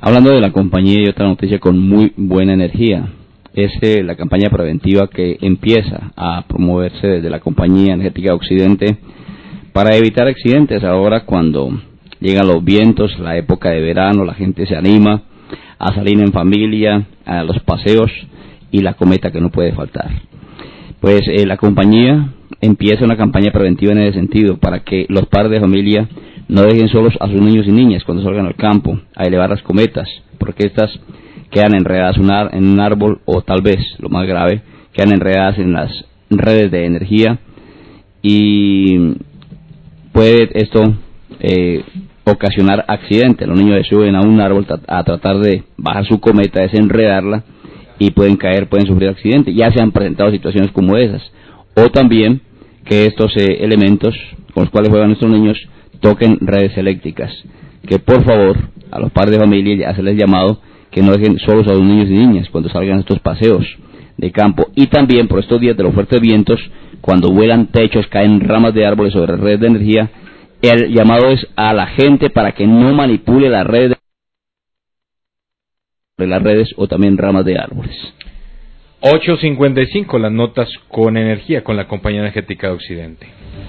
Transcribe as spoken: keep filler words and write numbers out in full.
Hablando de la compañía y otra noticia con muy buena energía, es eh, la campaña preventiva que empieza a promoverse desde la Compañía Energética de Occidente para evitar accidentes. Ahora cuando llegan los vientos, la época de verano, la gente se anima a salir en familia, a los paseos y la cometa que no puede faltar. Pues eh, la compañía empieza una campaña preventiva en ese sentido para que los padres de familia no dejen solos a sus niños y niñas cuando salgan al campo a elevar las cometas, porque estas quedan enredadas en un árbol o tal vez, lo más grave, quedan enredadas en las redes de energía y puede esto eh, ocasionar accidentes. Los niños se suben a un árbol a tratar de bajar su cometa, desenredarla y pueden caer, pueden sufrir accidentes. Ya se han presentado situaciones como esas. O también que estos eh, elementos con los cuales juegan nuestros niños toquen redes eléctricas. Que por favor a los padres de familia ya se les llamado que no dejen solos a los niños y niñas cuando salgan estos paseos de campo. Y también por estos días de los fuertes vientos, cuando vuelan techos, caen ramas de árboles sobre redes de energía, el llamado es a la gente para que no manipule las redes de las redes o también ramas de árboles. ocho cincuenta y cinco, las notas con energía con la Compañía Energética de Occidente.